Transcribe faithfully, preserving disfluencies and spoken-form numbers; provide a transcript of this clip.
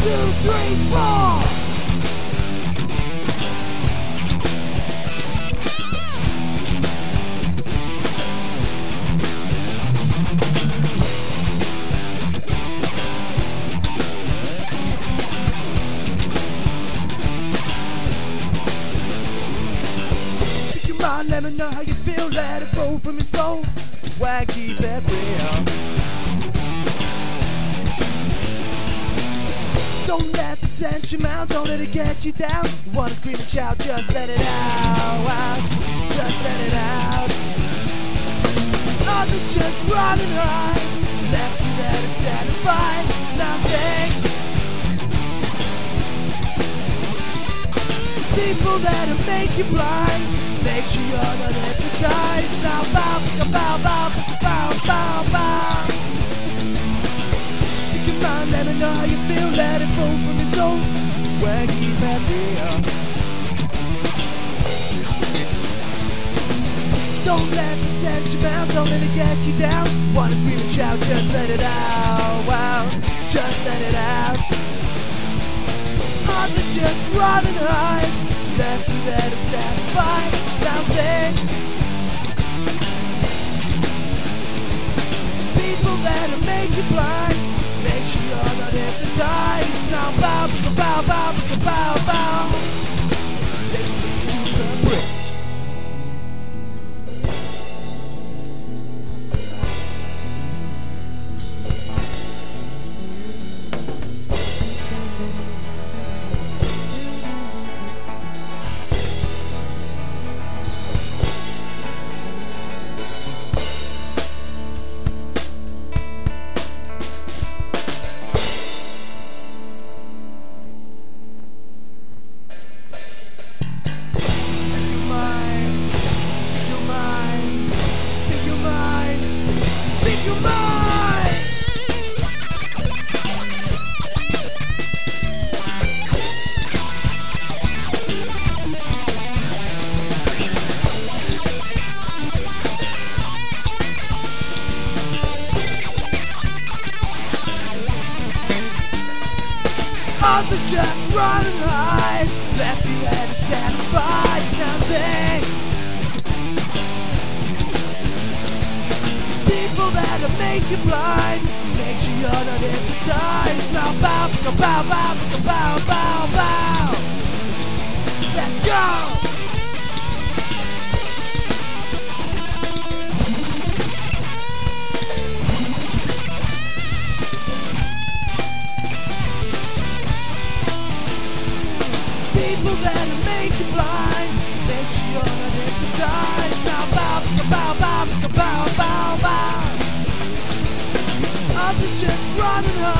two, three, four. Pick your mind, let me know how you feel. Let it flow from your soul. Why keep it real? Don't let the tension mount, don't let it get you down. You wanna scream and shout, just let it out, out. Just let it out. Others just running high, left you there to stand and fight nothing. People that'll make you blind, make sure you're not hypnotized. Now bow, bow, bow, bow, bow, bow. Pick your mind, let me know how you feel. Let it flow from your soul. Where keep it real. Don't let the tension mount, don't let it get you down. Wanna scream and shout, just let it out, wow. Just let it out. Others just running high, left you there to stand and fight. Now sing. People that'll make you blind, make sure you're not hypnotized. Now bow, bow, bow, bow, bow. Take me to the bridge. Others just running high, left you there to stand and fight nothing. People that'll make you blind, make sure you're not hypnotized. Now bow, bow, bow, bow, bow, bow. Let's go! People that'll make you blind, make sure you're not hypnotized. Now bow, bow, bow, bow, bow, bow. Others just running high.